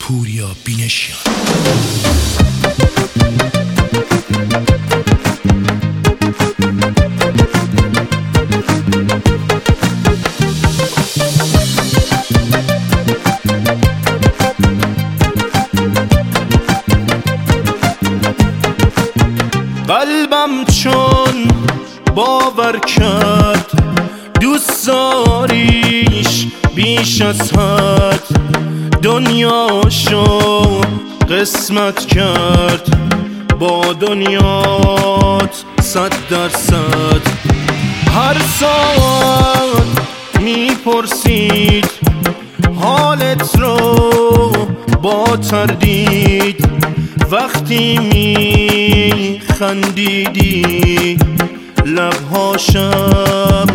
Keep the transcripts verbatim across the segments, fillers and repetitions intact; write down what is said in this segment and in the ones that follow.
پوریا بینشیان. قلبم چون باور کرد دوست داریش بیش از حد، دنیاشو قسمت کرد با دنیات صد درصد. هر ساعت میپرسید حالت رو با تردید، وقتی میخندیدی لبهاشم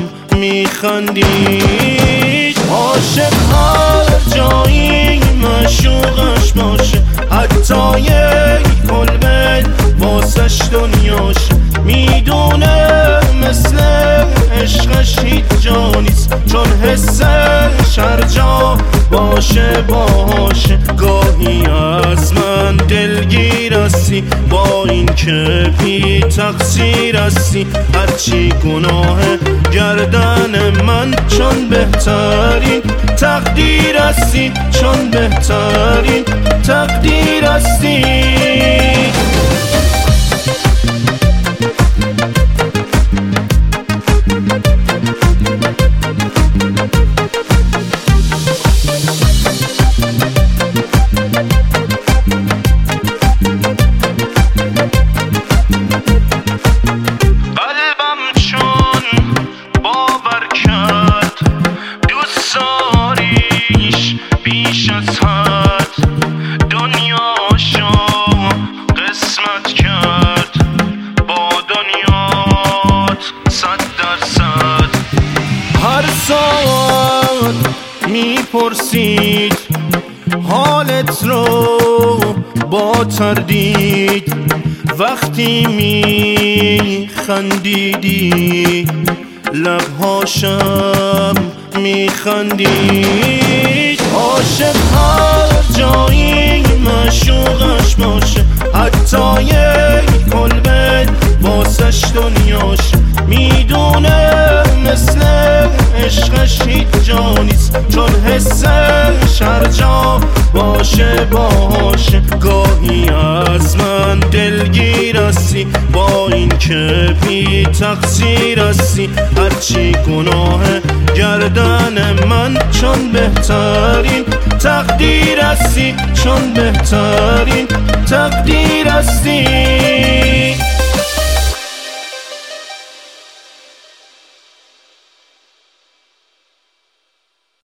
میخندید. عاشق هر جایی معشوقش باشه، حتی یک کلمه واسش دنیاش. میدونه مثل عشقش هیچ جا نیست، چون حسش هر جا باشه باشه. گاهی از من دلگیر هستی با این که بی تقصیر هستی، هرچی گناه گردن من چون بهترین تقدیر هستی، چون بهترین تقدیر هستی. بیش از حد دنیاشو قسمت کرد با دنیات صد درصد. هر ساعت میپرسید حالت رو با تردید، وقتی میخندیدی لبهاشم میخندید. عاشق هر جایی معشوقش باشه، حتی یک کلمه واسش دنیاش. میدونه مثل عشقش هیچ جا نیست، چون حسش هر جا باشه باشه. گاهی از من دلگیر هستی با این که بی تقصیر هستی، هرچی گناه گردن من چون بهترین تقدیر هستی، چون بهترین تقدیر هستی.